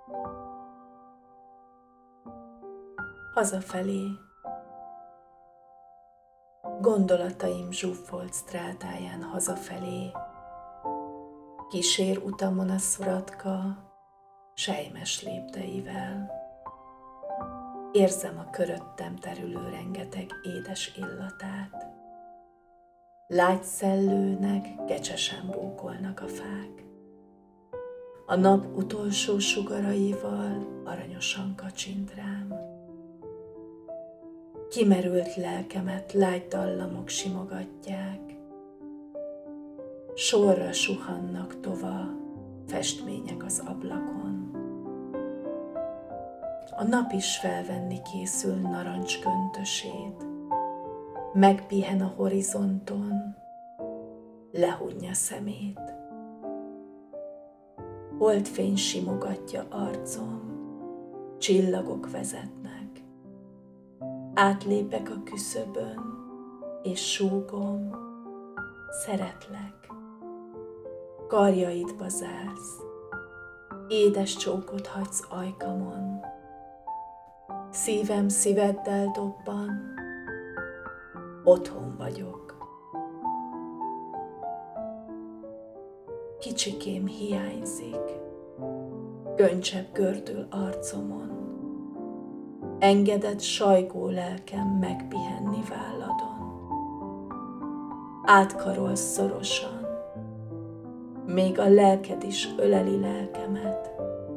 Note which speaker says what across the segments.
Speaker 1: Hazafelé. Gondolataim zsúfolt strátáján hazafelé, kísér utamon a szuratka, selymes lépteivel. Érzem a köröttem terülő rengeteg édes illatát. Lágy szellőnek kecsesen bókolnak a fák. A nap utolsó sugaraival aranyosan kacsint rám. Kimerült lelkemet lágy dallamok simogatják. Sorra suhannak tova festmények az ablakon. A nap is felvenni készül narancsköntösét. Megpihen a horizonton, lehunja szemét. Holdfény simogatja arcom, csillagok vezetnek. Átlépek a küszöbön, és súgom, szeretlek. Karjaidba zársz, édes csókot hagysz ajkamon. Szívem szíveddel dobban, otthon vagyok. Kicsikém hiányzik, göncsepp gördül arcomon. Engedett sajgó lelkem megpihenni válladon. Átkarolsz szorosan, még a lelked is öleli lelkemet.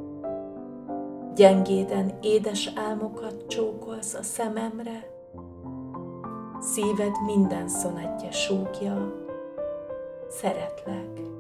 Speaker 1: Gyengéden édes álmokat csókolsz a szememre, szíved minden szonettje súgja, szeretlek.